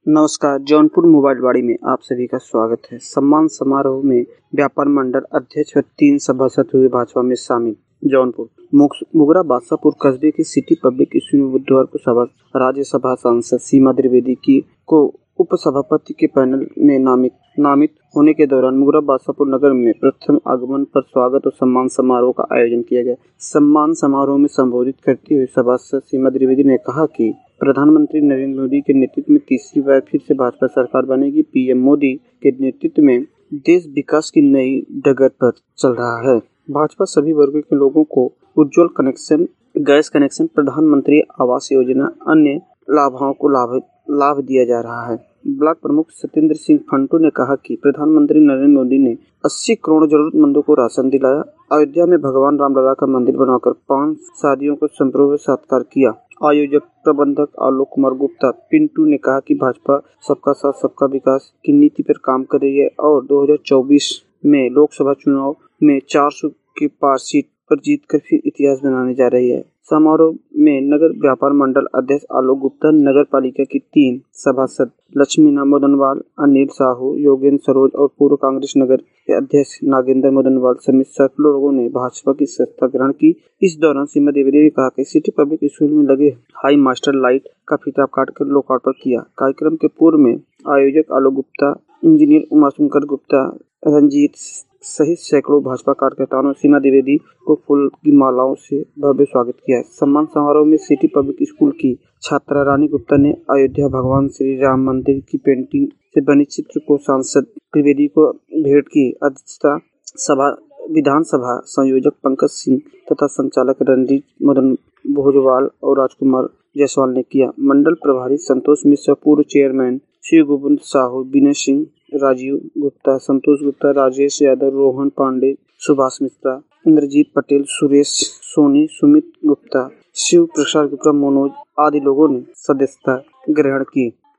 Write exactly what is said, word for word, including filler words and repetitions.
नमस्कार। जौनपुर मोबाइल वाड़ी में आप सभी का स्वागत है। सम्मान समारोह में व्यापार मंडल अध्यक्ष व तीन सभासद हुए भाजपा में शामिल। जौनपुर मुगरा बादशाहपुर कस्बे के सिटी पब्लिक स्कूल में बुधवार को सभा राज्यसभा सांसद सीमा द्विवेदी की को उप सभापति के पैनल में नामित नामित होने के दौरान मुगरा बादशाहपुर नगर में प्रथम आगमन पर स्वागत और सम्मान समारोह का आयोजन किया गया। सम्मान समारोह में संबोधित करते हुए सभासद सीमा द्विवेदी ने कहा कि प्रधानमंत्री नरेंद्र मोदी के नेतृत्व में तीसरी बार फिर से भाजपा सरकार बनेगी। पीएम मोदी के नेतृत्व में देश विकास की नई डगर पर चल रहा है। भाजपा सभी वर्गों के लोगों को उज्ज्वल कनेक्शन, गैस कनेक्शन, प्रधानमंत्री आवास योजना, अन्य लाभों को लाभ लाभ दिया जा रहा है। ब्लॉक प्रमुख सत्येंद्र सिंह फंटू ने कहा कि प्रधानमंत्री नरेंद्र मोदी ने अस्सी करोड़ जरूरतमंदों को राशन दिलाया। अयोध्या में भगवान रामलला का मंदिर बनाकर पांच शादियों को संप्रोह सत्कार किया। आयोजक प्रबंधक आलोक कुमार गुप्ता पिंटू ने कहा कि भाजपा सबका साथ सबका विकास की नीति पर काम कर रही है और दो हज़ार चौबीस में लोकसभा चुनाव में चार सौ की पार सीट पर जीतकर फिर इतिहास बनाने जा रही है। समारोह में नगर व्यापार मंडल अध्यक्ष आलोक गुप्ता, नगर पालिका की तीन सभासद लक्ष्मीना मोदनवाल, अनिल साहू, योगेंद्र सरोज और पूर्व कांग्रेस नगर के अध्यक्ष नागेंद्र मोदनवाल समेत सैकड़ों लोगों ने भाजपा की सदस्यता ग्रहण की। इस दौरान सीमा द्विवेदी ने कहा कि सिटी पब्लिक स्कूल में लगे हाई मास्टर लाइट का फीता काटकर लोकार्पण किया। कार्यक्रम के पूर्व में आयोजक आलोक गुप्ता, इंजीनियर उमाशंकर गुप्ता, रंजीत सहित सैकड़ों भाजपा कार्यकर्ताओं ने सीमा द्विवेदी को फूल की मालाओं से भव्य स्वागत किया। सम्मान समारोह में सिटी पब्लिक स्कूल की छात्रा रानी गुप्ता ने अयोध्या भगवान श्री राम मंदिर की पेंटिंग से बनी चित्र को सांसद द्विवेदी को भेंट की। अध्यक्षता सभा विधानसभा संयोजक पंकज सिंह तथा संचालक रणजीत मदन भोजवाल और राजकुमार जायसवाल ने किया। मंडल प्रभारी संतोष मिश्रा, पूर्व चेयरमैन शिव गोविंद साहू, विनय सिंह, राजीव गुप्ता, संतोष गुप्ता, राजेश यादव, रोहन पांडे, सुभाष मिश्रा, इंद्रजीत पटेल, सुरेश सोनी, सुमित गुप्ता, शिव प्रसाद गुप्ता, मनोज आदि लोगों ने सदस्यता ग्रहण की।